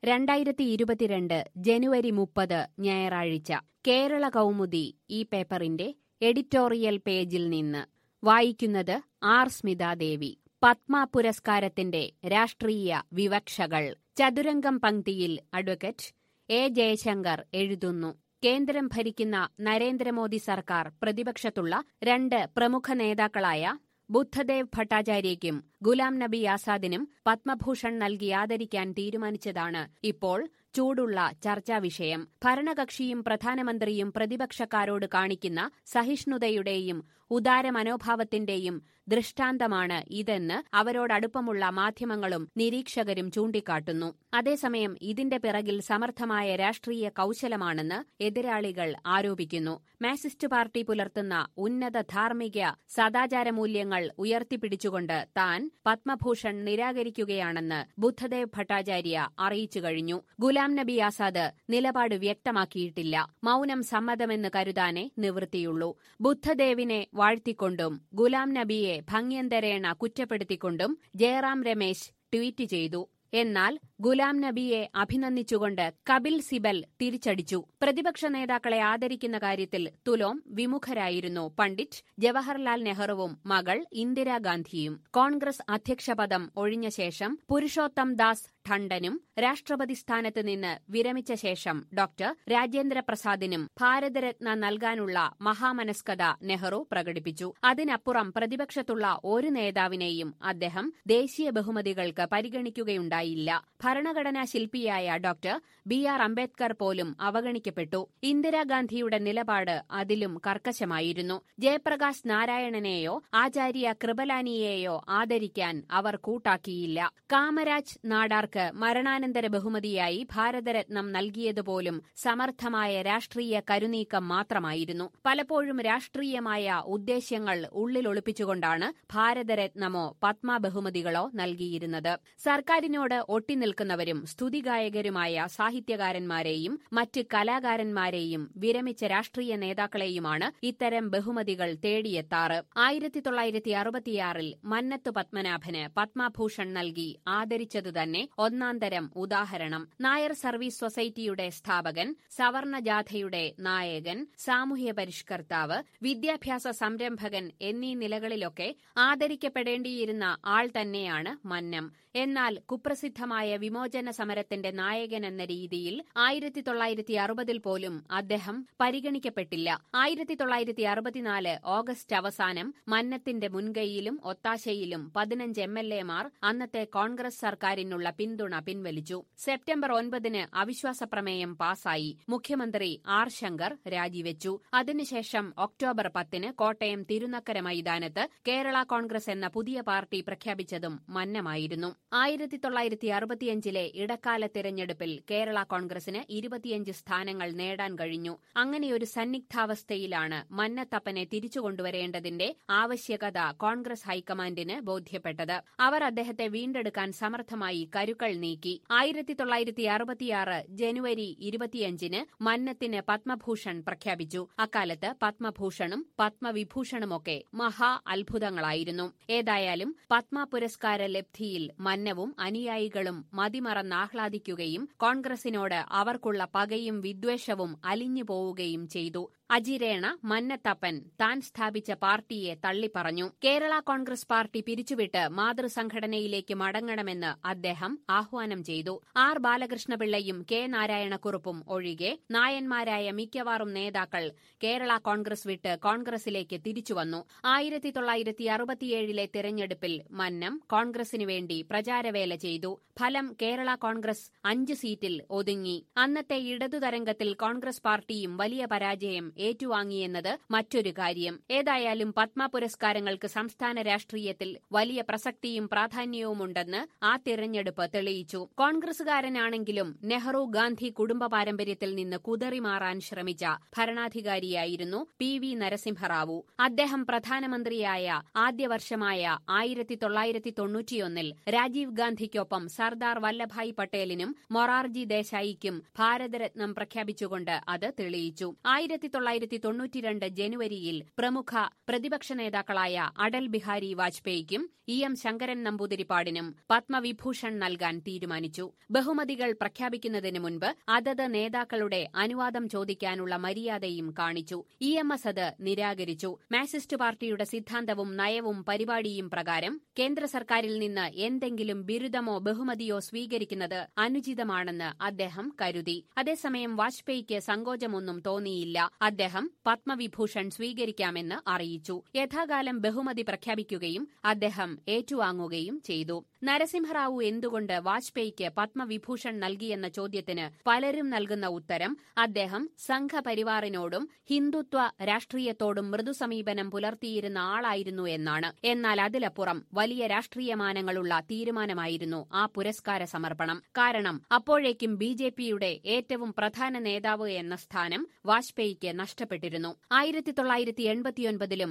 2022 ജനുവരി 30 ഞായറാഴ്ച കേരള കൗമുദി ഈ പേപ്പറിന്റെ എഡിറ്റോറിയൽ പേജിൽ നിന്ന് വായിക്കുന്നത് ആർ സ്മിതാദേവി. പത്മ പുരസ്കാരത്തിന്റെ രാഷ്ട്രീയ വിവക്ഷകൾ. ചതുരംഗം പംക്തിയിൽ അഡ്വക്കേറ്റ് എ ജയശങ്കർ എഴുതുന്നു. കേന്ദ്രം ഭരിക്കുന്ന നരേന്ദ്രമോദി സർക്കാർ പ്രതിപക്ഷത്തുള്ള രണ്ട് പ്രമുഖ നേതാക്കളായ ബുദ്ധദേവ് ഭട്ടാചാര്യയ്ക്കും ഗുലാം നബി ആസാദിനും പത്മഭൂഷൺ നൽകി ആദരിക്കാൻ തീരുമാനിച്ചതാണ് ഇപ്പോൾ ചൂടുള്ള ചർച്ചാവിഷയം. ഭരണകക്ഷിയും പ്രധാനമന്ത്രിയും പ്രതിപക്ഷക്കാരോട് കാണിക്കുന്ന സഹിഷ്ണുതയുടെയും ഉദാര മനോഭാവത്തിന്റെയും ദൃഷ്ടാന്തമാണ് ഇതെന്ന് അവരോടടുപ്പമുള്ള മാധ്യമങ്ങളും നിരീക്ഷകരും ചൂണ്ടിക്കാട്ടുന്നു. അതേസമയം ഇതിന്റെ പിറകിൽ സമർത്ഥമായ രാഷ്ട്രീയ കൗശലമാണെന്ന് എതിരാളികൾ ആരോപിക്കുന്നു. മാർക്സിസ്റ്റ് പാർട്ടി പുലർത്തുന്ന ഉന്നത ധാർമ്മിക സദാചാര മൂല്യങ്ങൾ ഉയർത്തിപ്പിടിച്ചുകൊണ്ട് താൻ പത്മഭൂഷൺ നിരാകരിക്കുകയാണെന്ന് ബുദ്ധദേവ് ഭട്ടാചാര്യ അറിയിച്ചു കഴിഞ്ഞു. ഗുലാം നബി ആസാദ് നിലപാട് വ്യക്തമാക്കിയിട്ടില്ല. മൌനം സമ്മതമെന്ന് കരുതാനേ നിവൃത്തിയുള്ളൂ. ബുദ്ധദേവിനെ വാഴ്ത്തിക്കൊണ്ടും ഗുലാം നബിയെ ഭംഗ്യന്തരേണ കുറ്റപ്പെടുത്തിക്കൊണ്ടും ജയറാം രമേശ് ട്വീറ്റ് ചെയ്തു. എന്നാൽ ഗുലാം നബിയെ അഭിനന്ദിച്ചുകൊണ്ട് കപിൽ സിബൽ തിരിച്ചടിച്ചു. പ്രതിപക്ഷ നേതാക്കളെ ആദരിക്കുന്ന കാര്യത്തിൽ തുലോം വിമുഖരായിരുന്നു പണ്ഡിറ്റ് ജവഹർലാൽ നെഹ്റുവും മകൾ ഇന്ദിരാഗാന്ധിയും. കോൺഗ്രസ് അധ്യക്ഷപദം ഒഴിഞ്ഞ ശേഷം പുരുഷോത്തം ദാസ് ടണ്ടനും രാഷ്ട്രപതി സ്ഥാനത്ത് നിന്ന് വിരമിച്ച ശേഷം ഡോക്ടർ രാജേന്ദ്ര പ്രസാദിനും ഭാരതരത്ന നൽകാനുള്ള മഹാമനസ്കത നെഹ്റു പ്രകടിപ്പിച്ചു. അതിനപ്പുറം പ്രതിപക്ഷത്തുള്ള ഒരു നേതാവിനെയും അദ്ദേഹം ദേശീയ ബഹുമതികൾക്ക് പരിഗണിക്കുകയുണ്ടായില്ല. ഭരണഘടനാ ശില്പിയായ ഡോക്ടർ ബി.ആർ. അംബേദ്കർ പോലും അവഗണിക്കപ്പെട്ടു. ഇന്ദിരാഗാന്ധിയുടെ നിലപാട് അതിലും കർക്കശമായിരുന്നു. ജയപ്രകാശ് നാരായണനെയോ ആചാര്യ കൃപലാനിയെയോ ആദരിക്കാൻ അവർ കൂട്ടാക്കിയില്ല. കാമരാജ് നാടാർക്ക് മരണാനന്തര ബഹുമതിയായി ഭാരതരത്നം നൽകിയതുപോലും സമർത്ഥമായ രാഷ്ട്രീയ കരുനീക്കം മാത്രമായിരുന്നു. പലപ്പോഴും രാഷ്ട്രീയമായ ഉദ്ദേശ്യങ്ങൾ ഉള്ളിലൊളിപ്പിച്ചുകൊണ്ടാണ് ഭാരതരത്നമോ പത്മ ബഹുമതികളോ നൽകിയിരുന്നത്. സർക്കാരിനോട് ഒട്ടിനിൽക്കുന്നവരും സ്തുതിഗായകരുമായ സാഹിത്യകാരന്മാരെയും മറ്റ് കലാകാരന്മാരെയും വിരമിച്ച രാഷ്ട്രീയ നേതാക്കളെയുമാണ് ഇത്തരം ബഹുമതികൾ തേടിയെത്താറ്. 1966 മന്നത്തു പത്മനാഭന് പത്മഭൂഷൺ നൽകി ആദരിച്ചതുതന്നെ ഒന്നാന്തരം ഉദാഹരണം. നായർ സർവീസ് സൊസൈറ്റിയുടെ സ്ഥാപകൻ, സവർണജാഥയുടെ നായകൻ, സാമൂഹ്യ പരിഷ്കർത്താവ്, വിദ്യാഭ്യാസ സംരംഭകൻ എന്നീ നിലകളിലൊക്കെ ആദരിക്കപ്പെടേണ്ടിയിരുന്ന ആൾ തന്നെയാണ് മന്നം. എന്നാൽ കുപ്രസിദ്ധമായ വിമോചന സമരത്തിന്റെ നായകനെന്ന രീതിയിൽ 1960 പോലും അദ്ദേഹം പരിഗണിക്കപ്പെട്ടില്ല. 1964 ഓഗസ്റ്റ് അവസാനം മന്നത്തിന്റെ മുൻകൈയിലും ഒത്താശയിലും 15 MLA-മാർ അന്നത്തെ കോൺഗ്രസ് സർക്കാരിനുള്ള പിന്തുണ പിൻവലിച്ചു. സെപ്റ്റംബർ 9 അവിശ്വാസപ്രമേയം പാസായി. മുഖ്യമന്ത്രി ആർ ശങ്കർ രാജിവെച്ചു. അതിനുശേഷം ഒക്ടോബർ 10 കോട്ടയം തിരുനക്കര മൈതാനത്ത് കേരള കോൺഗ്രസ് എന്ന പുതിയ പാർട്ടി പ്രഖ്യാപിച്ചതും മന്നമായിരുന്നു. 1965 ഇടക്കാല തിരഞ്ഞെടുപ്പിൽ കേരള കോൺഗ്രസിന് 25 സ്ഥാനങ്ങൾ നേടാൻ കഴിഞ്ഞു. അങ്ങനെയൊരു സന്നിഗ്ധാവസ്ഥയിലാണ് മന്നത്തപ്പനെ തിരിച്ചുകൊണ്ടുവരേണ്ടതിന്റെ ആവശ്യകത കോൺഗ്രസ് ഹൈക്കമാൻഡിന് ബോധ്യപ്പെട്ടത്. അവർ അദ്ദേഹത്തെ വീണ്ടെടുക്കാൻ സമർത്ഥമായി കരുക്കൾ നീക്കി. 1966 ജനുവരി 25 മന്നത്തിന് പത്മഭൂഷൺ പ്രഖ്യാപിച്ചു. അക്കാലത്ത് പത്മഭൂഷണും പത്മവിഭൂഷണുമൊക്കെ മഹാ അത്ഭുതങ്ങളായിരുന്നു. ഏതായാലും പത്മ പുരസ്കാര ലബ്ധിയിൽ മന്നവും അനുയായികളും മതിമറന്നാഹ്ലാദിക്കുകയും കോൺഗ്രസിനോട് അവർക്കുള്ള പകയും വിദ്വേഷവും അലിഞ്ഞു പോവുകയും ചെയ്തു. അജിരേണ മന്നത്തപ്പൻ താൻ സ്ഥാപിച്ച പാർട്ടിയെ തള്ളിപ്പറഞ്ഞു. കേരള കോൺഗ്രസ് പാർട്ടി പിരിച്ചുവിട്ട് മാതൃസംഘടനയിലേക്ക് മടങ്ങണമെന്ന് അദ്ദേഹം ആഹ്വാനം ചെയ്തു. ആർ ബാലകൃഷ്ണപിള്ളയും കെ നാരായണക്കുറുപ്പും ഒഴികെ നായന്മാരായ മിക്കവാറും നേതാക്കൾ കേരള കോൺഗ്രസ് വിട്ട് കോൺഗ്രസിലേക്ക് തിരിച്ചുവന്നു. 1967 തിരഞ്ഞെടുപ്പിൽ മന്നം കോൺഗ്രസിനു വേണ്ടി പ്രചാരവേല ചെയ്തു. ഫലം കേരള കോൺഗ്രസ് 5 സീറ്റിൽ ഒതുങ്ങി. അന്നത്തെ ഇടതുതരംഗത്തിൽ കോൺഗ്രസ് പാർട്ടിയും വലിയ പരാജയം ഏറ്റുവാങ്ങിയെന്നത് മറ്റൊരു കാര്യം. ഏതായാലും പത്മ പുരസ്കാരങ്ങൾക്ക് സംസ്ഥാന രാഷ്ട്രീയത്തിൽ വലിയ പ്രസക്തിയും പ്രാധാന്യവുമുണ്ടെന്ന് ആ തിരഞ്ഞെടുപ്പ് തെളിയിച്ചു. കോൺഗ്രസുകാരനാണെങ്കിലും നെഹ്റു ഗാന്ധി കുടുംബ പാരമ്പര്യത്തിൽ നിന്ന് കുതറിമാറാൻ ശ്രമിച്ച ഭരണാധികാരിയായിരുന്നു പി.വി. നരസിംഹറാവു. അദ്ദേഹം പ്രധാനമന്ത്രിയായ ആദ്യ വർഷമായ 1991 രാജീവ് ഗാന്ധിക്കൊപ്പം സർദാർ വല്ലഭായ് പട്ടേലിനും മൊറാർജി ദേശായിക്കും ഭാരതരത്നം പ്രഖ്യാപിച്ചുകൊണ്ട് അത് തെളിയിച്ചു. 1992 ജനുവരിയിൽ പ്രമുഖ പ്രതിപക്ഷ നേതാക്കളായ അടൽ ബിഹാരി വാജ്പേയിക്കും EM ശങ്കരൻ നമ്പൂതിരിപ്പാടിനും പത്മവിഭൂഷൺ നൽകാൻ തീരുമാനിച്ചു. ബഹുമതികൾ പ്രഖ്യാപിക്കുന്നതിന് മുൻപ് അതത് നേതാക്കളുടെ അനുവാദം ചോദിക്കാനുള്ള മര്യാദയും കാണിച്ചു. EMS അത് നിരാകരിച്ചു. മാർക്സിസ്റ്റ് പാർട്ടിയുടെ സിദ്ധാന്തവും നയവും പരിപാടിയും പ്രകാരം കേന്ദ്ര സർക്കാരിൽ നിന്ന് എന്തെങ്കിലും ബിരുദമോ ബഹുമതിയോ സ്വീകരിക്കുന്നത് അനുചിതമാണെന്ന് അദ്ദേഹം കരുതി. അതേസമയം വാജ്പേയിക്ക് സങ്കോചമൊന്നും തോന്നിയില്ല. അദ്ദേഹം പത്മവിഭൂഷൺ സ്വീകരിക്കാമെന്ന് അറിയിച്ചു. യഥാകാലം ബഹുമതി പ്രഖ്യാപിക്കുകയും അദ്ദേഹം ഏറ്റുവാങ്ങുകയും ചെയ്തു. നരസിംഹറാവു എന്തുകൊണ്ട് വാജ്പേയിക്ക് പത്മവിഭൂഷൺ നൽകിയെന്ന ചോദ്യത്തിന് പലരും നൽകുന്ന ഉത്തരം അദ്ദേഹം സംഘപരിവാറിനോടും ഹിന്ദുത്വ രാഷ്ട്രീയത്തോടും മൃദുസമീപനം പുലർത്തിയിരുന്ന ആളായിരുന്നു എന്നാണ്. എന്നാൽ അതിലപ്പുറം വലിയ രാഷ്ട്രീയമാനങ്ങളുള്ള തീരുമാനമായിരുന്നു ആ പുരസ്കാര സമർപ്പണം. കാരണം അപ്പോഴേക്കും BJPയുടെ ഏറ്റവും പ്രധാന നേതാവ് എന്ന സ്ഥാനം വാജ്പേയിക്ക് നഷ്ടപ്പെട്ടിരുന്നു. 1989ലും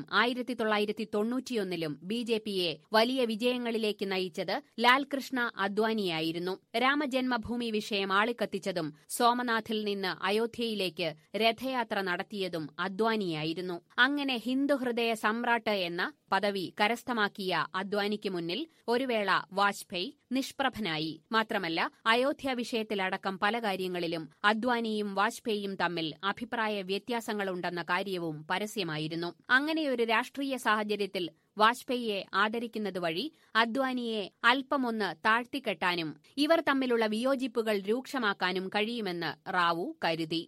1991ലും BJPയെ വലിയ വിജയങ്ങളിലേക്ക് നയിച്ചത് ലാൽകൃഷ്ണ അദ്വാനിയായിരുന്നു. രാമജന്മഭൂമി വിഷയം ആളിക്കത്തിച്ചതും സോമനാഥിൽ നിന്ന് അയോധ്യയിലേക്ക് രഥയാത്ര നടത്തിയതും അദ്വാനിയായിരുന്നു. അങ്ങനെ ഹിന്ദുഹൃദയ സമ്രാട്ട് എന്ന പദവി കരസ്ഥമാക്കിയ അദ്വാനിക്ക് മുന്നിൽ ഒരു വേള വാജ്പേയി നിഷ്പ്രഭനായി. മാത്രമല്ല അയോധ്യ വിഷയത്തിലടക്കം പല കാര്യങ്ങളിലും അദ്വാനിയും വാജ്പേയിയും തമ്മിൽ അഭിപ്രായ വ്യത്യാസങ്ങളുണ്ടെന്ന കാര്യവും പരസ്യമായിരുന്നു. അങ്ങനെയൊരു രാഷ്ട്രീയ സാഹചര്യത്തിൽ വാജ്പേയിയെ ആദരിക്കുന്നത് വഴി അദ്വാനിയെ അല്പമൊന്ന് താഴ്ത്തിക്കെട്ടാനും ഇവർ തമ്മിലുള്ള വിയോജിപ്പുകൾ രൂക്ഷമാക്കാനും കഴിയുമെന്ന് റാവു കരുതി.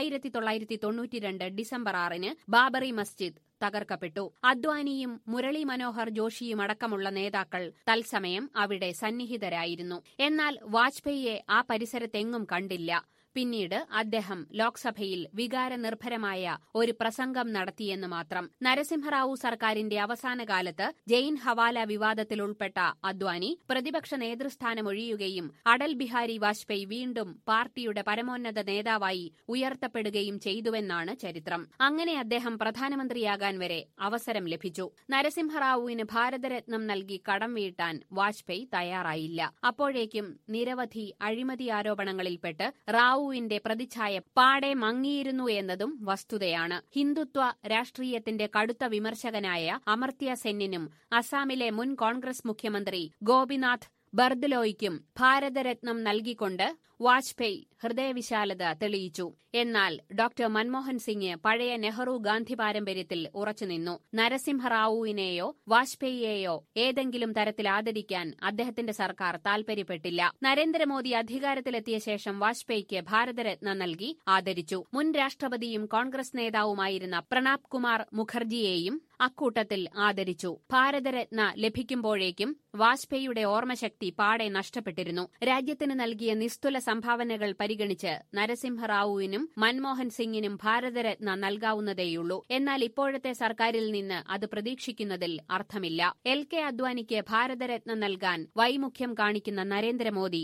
1992 ഡിസംബർ 6 ബാബറി മസ്ജിദ് തകർക്കപ്പെട്ടു. അദ്വാനിയും മുരളി മനോഹർ ജോഷിയും അടക്കമുള്ള നേതാക്കൾ തത്സമയം അവിടെ സന്നിഹിതരായിരുന്നു. എന്നാൽ വാജ്പേയിയെ ആ പരിസരത്തെങ്ങും കണ്ടില്ല. പിന്നീട് അദ്ദേഹം ലോക്സഭയിൽ വികാരനിർഭരമായ ഒരു പ്രസംഗം നടത്തിയെന്ന് മാത്രം. നരസിംഹറാവു സർക്കാരിന്റെ അവസാനകാലത്ത് ജെയിൻ ഹവാല വിവാദത്തിൽ ഉൾപ്പെട്ട അദ്വാനി പ്രതിപക്ഷ നേതൃസ്ഥാനമൊഴിയുകയും അടൽ ബിഹാരി വാജ്പേയി വീണ്ടും പാർട്ടിയുടെ പരമോന്നത നേതാവായി ഉയർത്തപ്പെടുകയും ചെയ്തുവെന്നാണ് ചരിത്രം. അങ്ങനെ അദ്ദേഹം പ്രധാനമന്ത്രിയാകാൻ വരെ അവസരം ലഭിച്ചു. നരസിംഹറാവുവിന് ഭാരതരത്നം നൽകി കടം വീട്ടാൻ വാജ്പേയി തയ്യാറായില്ല. അപ്പോഴേക്കും നിരവധി അഴിമതി ആരോപണങ്ങളിൽപ്പെട്ട് റാവു ന്റെ പ്രതിച്ഛായ പാടെ മങ്ങിയിരുന്നു എന്നതും വസ്തുതയാണ്. ഹിന്ദുത്വ രാഷ്ട്രീയത്തിന്റെ കടുത്ത വിമർശകനായ അമർത്യ സെന്നിനും അസാമിലെ മുൻ കോൺഗ്രസ് മുഖ്യമന്ത്രി ഗോപിനാഥ് ബർദലോയ്ക്കും ഭാരതരത്നം നൽകിക്കൊണ്ട് വാജ്പേയി ഹൃദയവിശാലത തെളിയിച്ചു. എന്നാൽ ഡോക്ടർ മൻമോഹൻ സിംഗ് പഴയ നെഹ്റു ഗാന്ധി പാരമ്പര്യത്തിൽ ഉറച്ചുനിന്നു. നരസിംഹറാവുവിനെയോ വാജ്പേയിയെയോ ഏതെങ്കിലും തരത്തിൽ ആദരിക്കാൻ അദ്ദേഹത്തിന്റെ സർക്കാർ താൽപര്യപ്പെട്ടില്ല. നരേന്ദ്രമോദി അധികാരത്തിലെത്തിയ ശേഷം വാജ്പേയിക്ക് ഭാരതരത്ന നൽകി ആദരിച്ചു. മുൻ രാഷ്ട്രപതിയും കോൺഗ്രസ് നേതാവുമായിരുന്ന പ്രണബ് കുമാർ മുഖർജിയെയും അക്കൂട്ടത്തിൽ ആദരിച്ചു. ഭാരതരത്ന ലഭിക്കുമ്പോഴേക്കും വാജ്പേയിയുടെ ഓർമ്മശക്തി പാടെ നഷ്ടപ്പെട്ടിരുന്നു. രാജ്യത്തിന് നൽകിയ നിസ്തുല സംഭാവനകൾ പരിഗണിച്ച് നരസിംഹറാവുവിനും മൻമോഹൻ സിംഗിനും ഭാരതരത്ന നൽകാവുന്നതേയുള്ളൂ. എന്നാൽ ഇപ്പോഴത്തെ സർക്കാരിൽ നിന്ന് അത് പ്രതീക്ഷിക്കുന്നതിൽ അർത്ഥമില്ല. LK അദ്വാനിക്ക് ഭാരതരത്ന നൽകാൻ വൈമുഖ്യം കാണിക്കുന്ന നരേന്ദ്രമോദി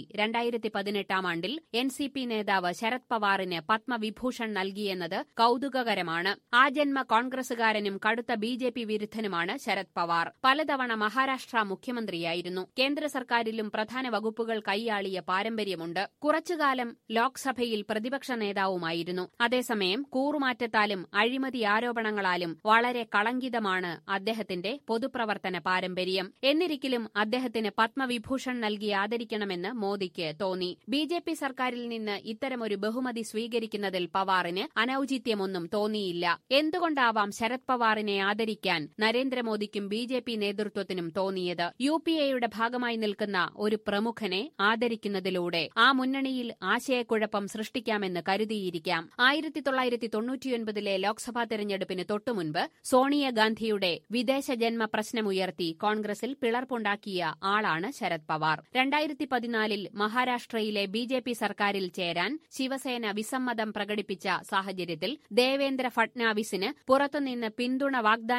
2018 ആണ്ടിൽ NCP നേതാവ് ശരത് പവാറിന് പത്മവിഭൂഷൺ നൽകിയെന്നത് കൌതുകകരമാണ്. ആജന്മ കോൺഗ്രസുകാരനും കടുത്ത BJP വിരുദ്ധനുമാണ് ശരത് പവാർ. പലതവണ മഹാരാഷ്ട്ര മുഖ്യമന്ത്രിയായിരുന്നു. കേന്ദ്ര സർക്കാരിലും പ്രധാന വകുപ്പുകൾ കൈയാളിയ പാരമ്പര്യമുണ്ട്. കുറച്ചുകാലം ലോക്സഭയിൽ പ്രതിപക്ഷ നേതാവുമായിരുന്നു. അതേസമയം കൂറുമാറ്റത്താലും അഴിമതി ആരോപണങ്ങളാലും വളരെ കളങ്കിതമാണ് അദ്ദേഹത്തിന്റെ പൊതുപ്രവർത്തന പാരമ്പര്യം. എന്നിരിക്കലും അദ്ദേഹത്തിന് പത്മവിഭൂഷൺ നൽകി ആദരിക്കണമെന്ന് മോദിക്ക് തോന്നി. BJP സർക്കാരിൽ നിന്ന് ഇത്തരമൊരു ബഹുമതി സ്വീകരിക്കുന്നതിൽ പവാറിന് അനൌചിത്യമൊന്നും തോന്നിയില്ല. എന്തുകൊണ്ടാവാം ശരത് പവാറിനെ ആദരിക്കാൻ നരേന്ദ്രമോദിക്കും BJP നേതൃത്വത്തിനും തോന്നിയത്? UPAയുടെ ഭാഗമായി നിൽക്കുന്ന ഒരു പ്രമുഖനെ ആദരിക്കുന്നതിലൂടെ ആ മുന്നണിയിൽ ആശയക്കുഴപ്പം സൃഷ്ടിക്കാമെന്ന് കരുതിയിരിക്കാം. 1999 ലോക്സഭാ തെരഞ്ഞെടുപ്പിന് തൊട്ടുമുൻപ് സോണിയാഗാന്ധിയുടെ വിദേശ ജന്മ പ്രശ്നമുയർത്തി കോൺഗ്രസിൽ പിളർപ്പുണ്ടാക്കിയ ആളാണ് ശരത് പവാർ. 2014 മഹാരാഷ്ട്രയിലെ BJP സർക്കാരിൽ ചേരാൻ ശിവസേന വിസമ്മതം പ്രകടിപ്പിച്ച സാഹചര്യത്തിൽ ദേവേന്ദ്ര ഫട്നാവിസിന് പുറത്തുനിന്ന് പിന്തുണ വാഗ്ദാനം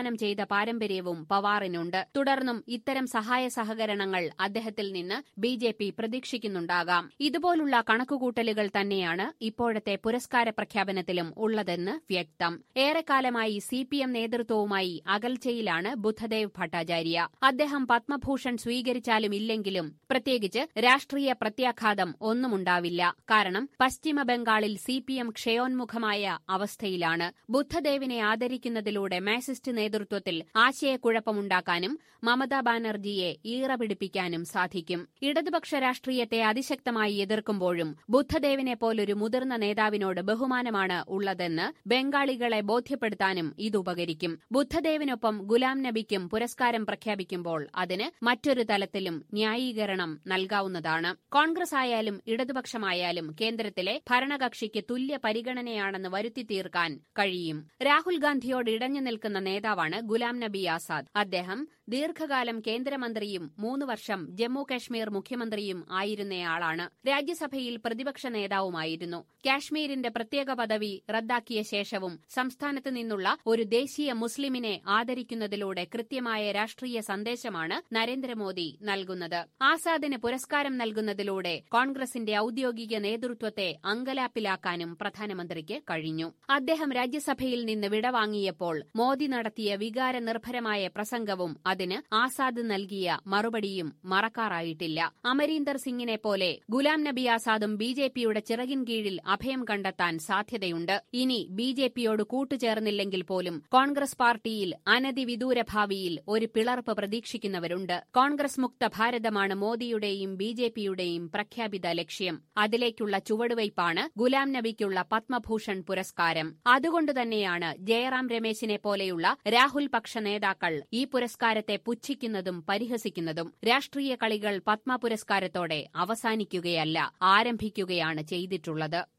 പ്രദാനം ചെയ്ത പാരമ്പര്യവും പവാറിനുണ്ട്. തുടർന്നും ഇത്തരം സഹായ സഹകരണങ്ങൾ അദ്ദേഹത്തിൽ നിന്ന് ബിജെപി പ്രതീക്ഷിക്കുന്നുണ്ടാകാം. ഇതുപോലുള്ള കണക്കുകൂട്ടലുകൾ തന്നെയാണ് ഇപ്പോഴത്തെ പുരസ്കാര പ്രഖ്യാപനത്തിലും ഉള്ളതെന്ന് വ്യക്തം. ഏറെക്കാലമായി സിപിഎം നേതൃത്വവുമായി അകൽച്ചയിലാണ് ബുദ്ധദേവ് ഭട്ടാചാര്യ. അദ്ദേഹം പത്മഭൂഷൺ സ്വീകരിച്ചാലും ഇല്ലെങ്കിലും പ്രത്യേകിച്ച് രാഷ്ട്രീയ പ്രത്യാഘാതം ഒന്നുമുണ്ടാവില്ല. കാരണം പശ്ചിമബംഗാളിൽ സിപിഎം ക്ഷയോന്മുഖമായ അവസ്ഥയിലാണ്. ബുദ്ധദേവിനെ ആദരിക്കുന്നതിലൂടെ മാർക്സിസ്റ്റ് നേതൃത്വത്തിൽ ആശയക്കുഴപ്പമുണ്ടാക്കാനും മമതാ ബാനർജിയെ ഈറ പിടിപ്പിക്കാനും സാധിക്കും. ഇടതുപക്ഷ രാഷ്ട്രീയത്തെ അതിശക്തമായി എതിർക്കുമ്പോഴും ബുദ്ധദേവിനെ പോലൊരു മുതിർന്ന നേതാവിനോട് ബഹുമാനമാണ് ഉള്ളതെന്ന് ബംഗാളികളെ ബോധ്യപ്പെടുത്താനും ഇതുപകരിക്കും. ബുദ്ധദേവിനൊപ്പം ഗുലാം നബിക്കും പുരസ്കാരം പ്രഖ്യാപിക്കുമ്പോൾ അതിന് മറ്റൊരു തലത്തിലും ന്യായീകരണം നൽകാവുന്നതാണ്. കോൺഗ്രസ് ആയാലും ഇടതുപക്ഷമായാലും കേന്ദ്രത്തിലെ ഭരണകക്ഷിക്ക് തുല്യ പരിഗണനയാണെന്ന് വരുത്തി തീർക്കാൻ കഴിയും. രാഹുൽ ഗാന്ധിയോട് ഇടഞ്ഞു നിൽക്കുന്ന നേതാവാണ് ഗുലാം നബി ആസാദ്. അദ്ദേഹം ദീർഘകാലം കേന്ദ്രമന്ത്രിയും 3 വർഷം ജമ്മു കാശ്മീർ മുഖ്യമന്ത്രിയും ആയിരുന്നയാളാണ്. രാജ്യസഭയിൽ പ്രതിപക്ഷ നേതാവുമായിരുന്നു. കാശ്മീരിന്റെ പ്രത്യേക പദവി റദ്ദാക്കിയ ശേഷവും സംസ്ഥാനത്ത് നിന്നുള്ള ഒരു ദേശീയ മുസ്ലിമിനെ ആദരിക്കുന്നതിലൂടെ കൃത്യമായ രാഷ്ട്രീയ സന്ദേശമാണ് നരേന്ദ്രമോദി നൽകുന്നത്. ആസാദിന് പുരസ്കാരം നൽകുന്നതിലൂടെ കോൺഗ്രസിന്റെ ഔദ്യോഗിക നേതൃത്വത്തെ അങ്കലാപ്പിലാക്കാനും പ്രധാനമന്ത്രിക്ക് കഴിഞ്ഞു. അദ്ദേഹം രാജ്യസഭയിൽ നിന്ന് വിടവാങ്ങിയപ്പോൾ മോദി നടത്തിയ വികാരനിർഭരമായ പ്രസംഗവും അതിന് ആസാദ് നൽകിയ മറുപടിയും മറക്കാറായിട്ടില്ല. അമരീന്ദർ സിംഗിനെ പോലെ ഗുലാം നബി ആസാദും ബിജെപിയുടെ ചിറകിൻ കീഴിൽ അഭയം കണ്ടെത്താൻ സാധ്യതയുണ്ട്. ഇനി ബിജെപിയോട് കൂട്ടുചേർന്നില്ലെങ്കിൽ പോലും കോൺഗ്രസ് പാർട്ടിയിൽ അനതിവിദൂര ഭാവിയിൽ ഒരു പിളർപ്പ് പ്രതീക്ഷിക്കുന്നവരുണ്ട്. കോൺഗ്രസ് മുക്ത ഭാരതമാണ് മോദിയുടെയും ബിജെപിയുടെയും പ്രഖ്യാപിത ലക്ഷ്യം. അതിലേക്കുള്ള ചുവടുവയ്പാണ് ഗുലാം നബിക്കുള്ള പത്മഭൂഷൺ പുരസ്കാരം. അതുകൊണ്ടുതന്നെയാണ് ജയറാം രമേശിനെ പോലെയുള്ള രാഹുൽ പക്ഷ നേതാക്കൾ ഈ പുരസ്കാരത്തെ പുച്ഛിക്കുന്നതും പരിഹസിക്കുന്നതും. രാഷ്ട്രീയ കളികൾ പത്മ പുരസ്കാരത്തോടെ അവസാനിക്കുകയല്ല, ആരംഭിക്കുകയാണ് ചെയ്തിട്ടുള്ളത്.